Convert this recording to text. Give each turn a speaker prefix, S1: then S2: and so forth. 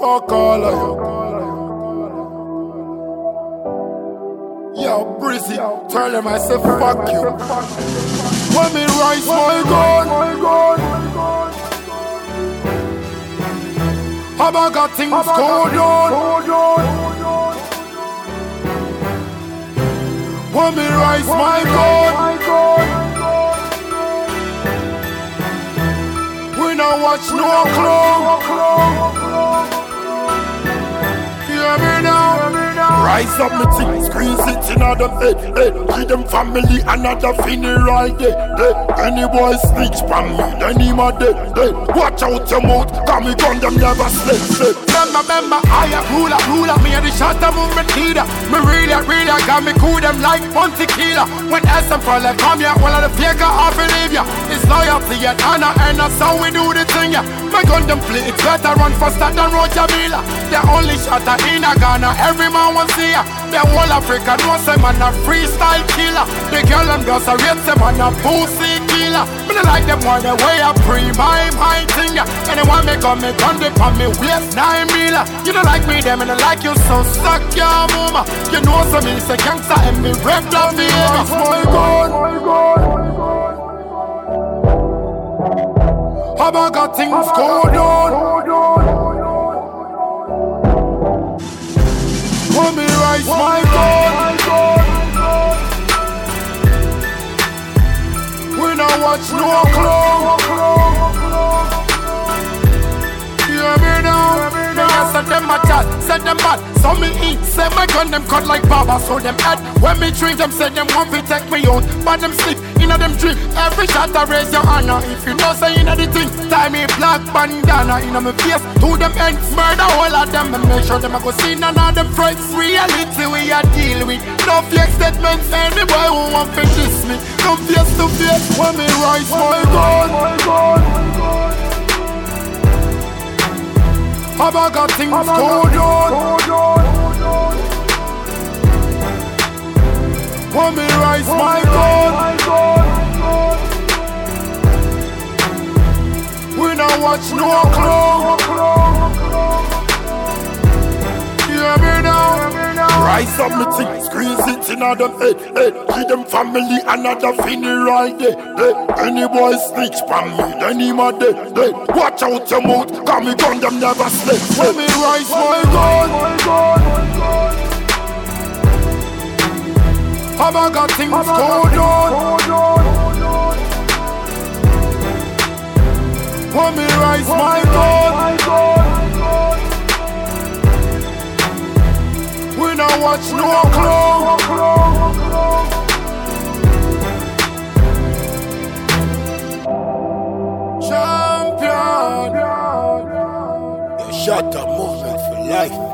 S1: Fuck all of you. Yo, Brizzy, tell them I say fuck you. When me rise my gun, have I got things going on? When me rise my gun, we don't watch no clown. Hear me now. Rise up me team, squeeze it in them head. Give them family another funeral day. Any boy snitch from me, then him a dead. Watch out your mouth, cause me gun them never slip. Remember, I a ruler, me and the shatter movement leader. Me really got me cool them like one tequila. When SM fall like come here, one of the faker I believe ya. It's loyalty and honor, and that's how we do the thing, yeah. My gun them play, it's better run faster than Roger Miller. The only shatter in a Ghana, every man wants see ya. The whole Africa knows them man a freestyle killer. The girl them just a rate them man a pussy killer. Me don't like them one the way I pre my thing, yeah. Anyone me gun me gun they on me waist 9 miller. You don't like me them and I like you so suck your mama. You know some me say gangsta and me rap down the air. My gun. Have I got things going on? When me rise my gun, we don't watch no clown. Hear me now. Set them a chat, set them mad. So me eat, say my gun them cut like baba. So them head, when me drink them say them want to take me out. But them sleep, them drink. Every shot I raise your honor. If you know say the thing, tie me black bandana in my face. To them end, murder all of them. And make sure them I go see none of them friends. Reality we are deal with. No fake statements, any boy who want to diss me. Come face to face when me rise my gun. Have I got things going on? When me rise my gun, we don't watch no clown. Hear me now. Rise up me thing, squeeze it in them head. Give them family another funeral day. Any boy snitch from me, then him a dead. Watch out your mouth, cause me gun them never slip. When me rise my gun, have I got things going on? When me rise my gun, we don't watch no clown. Champion. You shut the movement for life.